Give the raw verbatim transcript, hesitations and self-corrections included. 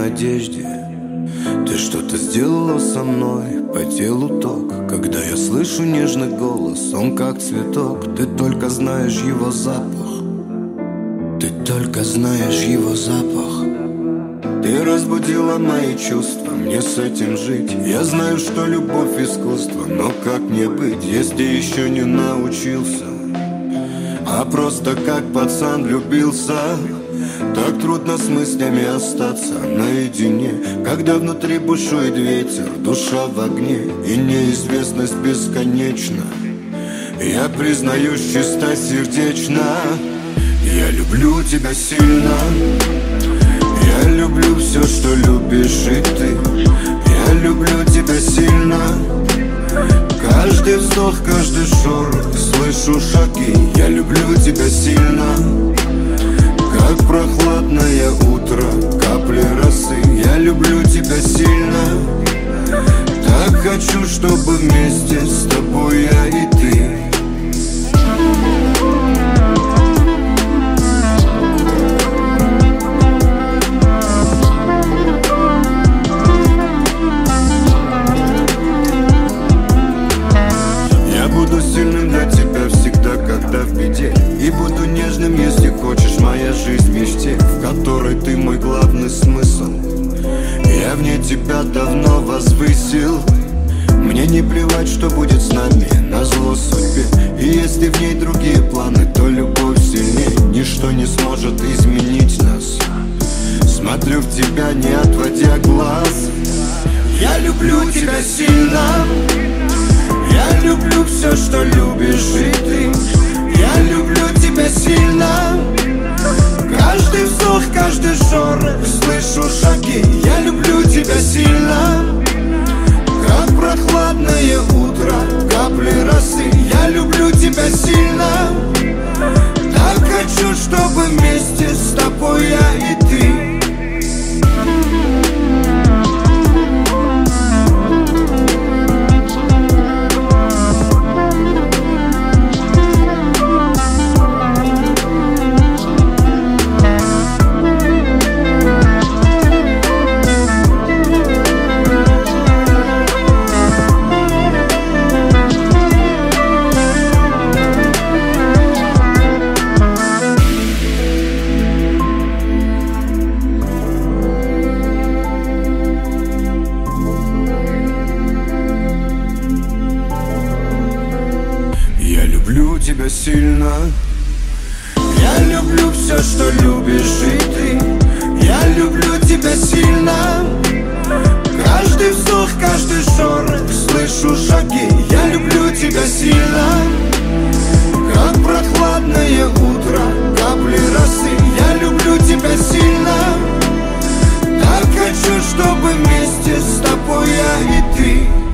одежде. Ты что-то сделала со мной, по телу ток. Когда я слышу нежный голос, он как цветок. Ты только знаешь его запах, ты только знаешь его запах. Ты разбудила мои чувства, мне с этим жить. Я знаю, что любовь искусство, но как мне быть, если еще не научился, а просто как пацан влюбился? Так трудно с мыслями остаться наедине, когда внутри бушует ветер, душа в огне, и неизвестность бесконечна. Я признаюсь чистосердечно, я люблю тебя сильно. Я люблю все, что любишь и ты. Я люблю тебя сильно. Каждый вздох, каждый шорох, слышу шаги. Я люблю тебя сильно, как прохладное утро, капли росы. Я люблю тебя сильно. Так хочу, чтобы вместе с тобой я и ты. И буду нежным, если хочешь, моя жизнь в мечте, в которой ты мой главный смысл. Я в ней тебя давно возвысил. Мне не плевать, что будет с нами, назло судьбе. И если в ней другие планы, то любовь сильнее. Ничто не сможет изменить нас. Смотрю в тебя, не отводя глаз. Я люблю тебя сильно. Я люблю все, что любишь и ты. Я люблю тебя сильно. Каждый вздох, каждый шорох, слышу шаги. Я люблю тебя сильно, как прохладное утро, капли росы. Я люблю тебя сильно. Так хочу, чтобы вместе с тобой я и ты. Люблю тебя сильно. Я люблю все, что любишь и ты. Я люблю тебя сильно. Каждый вздох, каждый шорох, слышу шаги. Я люблю тебя сильно, как прохладное утро, капли росы. Я люблю тебя сильно. Так хочу, чтобы вместе с тобой я и ты.